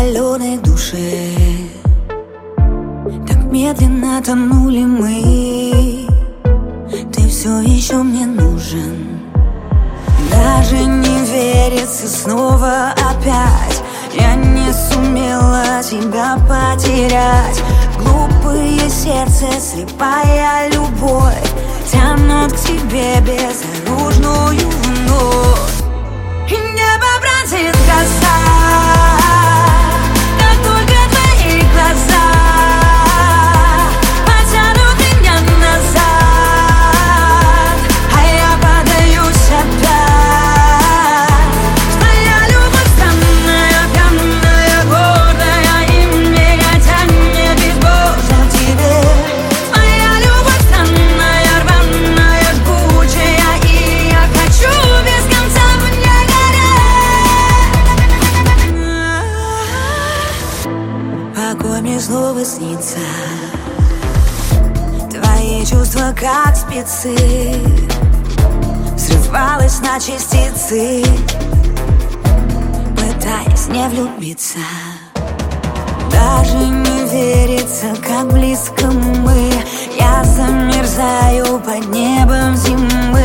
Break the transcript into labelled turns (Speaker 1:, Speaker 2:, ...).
Speaker 1: соленой душе. Так медленно тонули мы. Ты все еще мне нужен. Даже не верится снова опять. Я не сумела тебя потерять. Глупое сердце, слепая любовь тянут к тебе безоружную вновь. И небо бронзит гроза, как только твои глаза потянут меня назад, а я подаюсь опять. Твоя любовь странная, пьяная, гордая, и меня тянет безбожно к тебе. Твоя любовь странная, рваная, жгучая, и я хочу без конца в ней гореть. Покой мне снова снится. Твои чувства как спецы, взрывалась на частицы, пытаясь не влюбиться. Даже не верится, как близко мы. Я замерзаю под небом зимы.